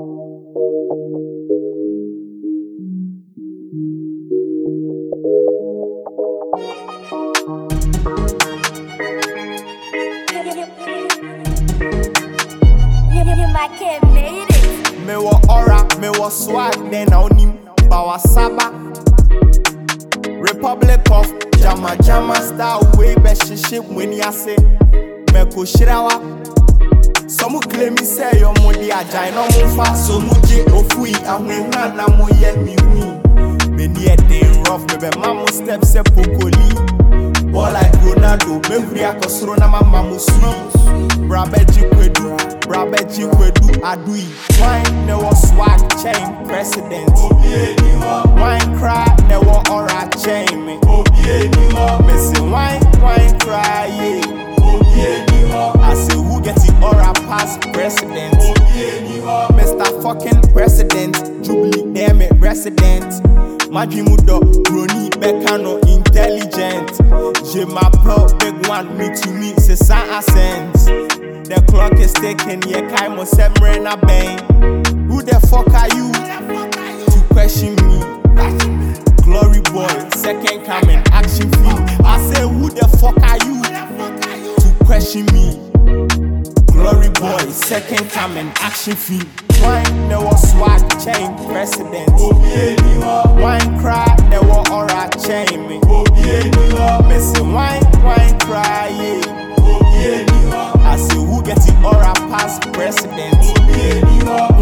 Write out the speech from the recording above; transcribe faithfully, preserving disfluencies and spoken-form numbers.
Me wa aura, me wa swag, then I own Bawasaba. Republic of Jama Jama style way best shit when ya say me ko shirawa. Some claim me say your modi ajay no mo fa so muje ofui ahwenwa na mo ye mi hu. Me ni e dey rough me be mamo step se pokoli. Ball like Ronaldo, me huri akosoro na mama mo sweet. Brabeji kwedu, brabeji kwedu adui. Wine ne was swag chain president. Wine cry ne wa aura chain me. Me say wine wine cry yeah. I say who get the aura past president? Mister fucking president, Jubilee damn it resident. Majimudo, Roni Bekano intelligent. J'ai ma pearl, big one, me to me, c'est sans accent. The clock is ticking, yeah, Kaimo Semre na bang. Who the fuck are you to question me? Glory boy, second coming, action film. I say, who the fuck are you to question me? Glory boy, second coming, action film. Wine, there was swag chain president. Wine cry, there was aura chain me. Me say wine, wine cry, yeah. I say who get the aura past president?